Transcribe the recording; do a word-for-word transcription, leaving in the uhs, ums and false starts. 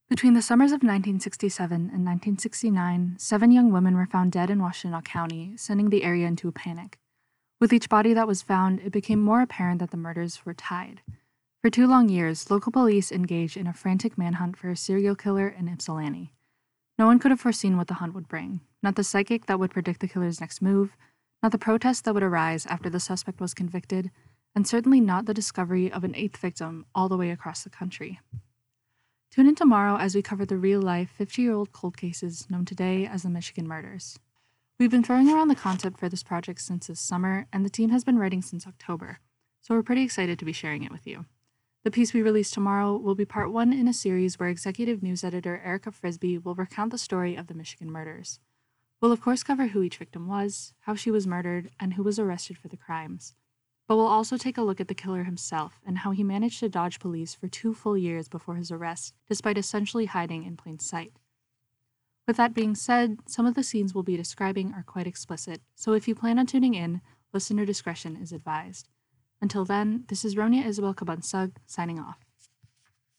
Between the summers of nineteen sixty-seven and nineteen sixty-nine, seven young women were found dead in Washtenaw County, sending the area into a panic. With each body that was found, it became more apparent that the murders were tied. For two long years, local police engaged in a frantic manhunt for a serial killer in Ypsilanti. No one could have foreseen what the hunt would bring, not the psychic that would predict the killer's next move, not the protests that would arise after the suspect was convicted, and certainly not the discovery of an eighth victim all the way across the country. Tune in tomorrow as we cover the real-life fifty-year-old cold cases known today as the Michigan Murders. We've been throwing around the concept for this project since this summer, and the team has been writing since October, so we're pretty excited to be sharing it with you. The piece we release tomorrow will be part one in a series where executive news editor Erica Frisbee will recount the story of the Michigan Murders. We'll of course cover who each victim was, how she was murdered, and who was arrested for the crimes. But we'll also take a look at the killer himself and how he managed to dodge police for two full years before his arrest, despite essentially hiding in plain sight. With that being said, some of the scenes we'll be describing are quite explicit, so if you plan on tuning in, listener discretion is advised. Until then, this is Ronya Isabel Kabunsug, signing off.